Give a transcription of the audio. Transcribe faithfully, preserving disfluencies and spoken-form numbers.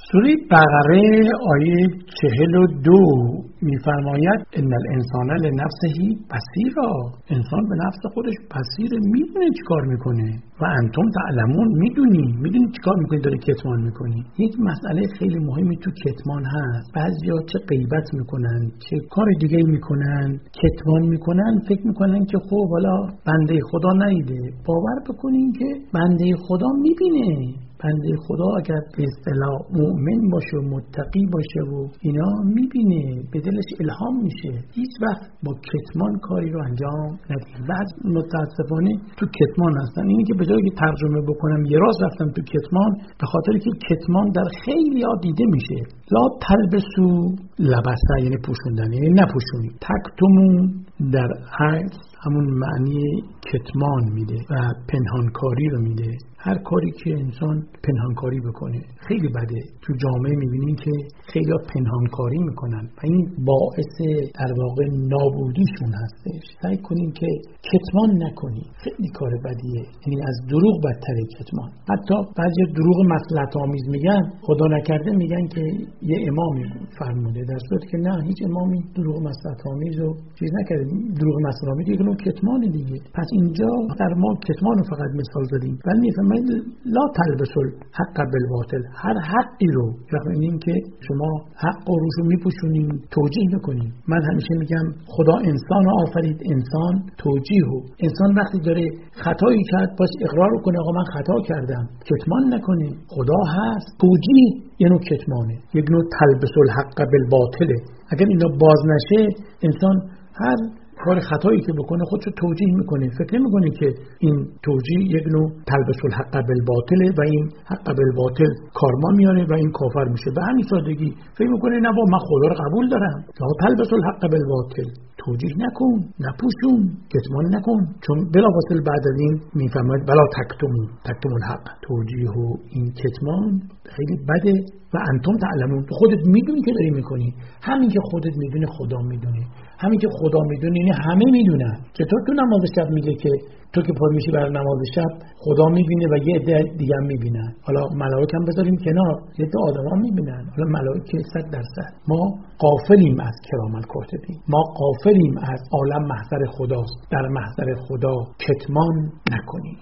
سوره بقره آیه چهل و دو میفرماید ان الانسان لنفسه بصیرا، انسان به نفس خودش بصیر، میدونه چیکار میکنه. و انتم تعلمون، میدونی میدونی چیکار میکنی، داری کتمان میکنی. یک مسئله خیلی مهمی تو کتمان هست. بعضیا چه غیبت میکنن چه کار دیگه میکنن، کتمان میکنن، فکر میکنن که خب حالا بنده خدا ندیده. باور بکنین که بنده خدا میبینه. بنده خدا اگر به اصطلاح مؤمن باشه و متقی باشه و اینا میبینه، به دلش الهام میشه. هیچ وقت با کتمان کاری رو انجام ندید. بعض متاسفانه تو کتمان هستن. اینی که به جای که ترجمه بکنم یه راست رفتم تو کتمان، به خاطر که کتمان در خیلی ها دیده میشه. لا تلبسو لبسه یعنی پوشوندن، یعنی نپوشونی. تکتمون در عکس همون معنی کتمان میده و پنهانکاری رو میده. هر کاری که انسان پنهانکاری بکنه خیلی بده. تو جامعه میبینین که خیلی ها پنهانکاری میکنن و این باعث در واقع نابودیشون هستش. سعی کنین که کتمان نکنی، خیلی کار بدیه. یعنی از دروغ بدتره کتمان. حتی بعضی دروغ مصلحت آمیز میگن، خدا نکرده میگن که یه امامی فرموده، در صورتی که نه، هیچ امامی دروغ مصلحت آمیز رو چیز نکرده. دروغ مصلحت آمیز دیگه نوع کتمان دیگه. پس اینجا در ما کتمان رو فقط مثال زدیم، ولی میفهمید لا تلبسوا الحق بالباطل. هر حقی رو، یعنی این که شما حق رو روشو میپوشونین، توجیه میکنین. من همیشه میگم خدا انسان رو آفرید، انسان توجیه رو. انسان وقتی داره خطایی کرد باز اقرار کنه آقا من خطا کردم، کتمان نکنه. خدا هست، توجیه یه نوع کتمانه، یک نوع تلبسوا الحق بالباطله. اگر اینا باز نشه انسان هر کار خطایی که بکنه خودشو توجیه میکنه، فکر میکنه که این توجیه یک نوع تلبس الحق بالباطله و این حق بالباطل کارما میاره و این کافر میشه. به همین سادگی فکر میکنه نه با من خدا رو قبول دارم. لا تلبس الحق بالباطل، توجیه نکن، نپوشون، کتمان نکن. چون بلافاصله بعد از این میفهمید بلا تکتمون تکتم الحق، توجیه و این کتمان خیلی بده. و انتم تعلمون، خودت میدونی که داری میکنی. همین که خودت میدونی خدا میدونه، همین که خدا میدونه یعنی همه میدونن. چطور تو نماز شب میگه که تو که پا میشی برای نماز شب خدا میبینه و یه عده دیگه هم میبینن. حالا ملائکه هم بذاریم کنار، یه عده آدما میبینن. حالا ملائکه صد درصد. ما غافلیم از کرام الکاتبین، ما غافلیم از عالم محضر خداست. در محضر خدا کتمان نکنیم.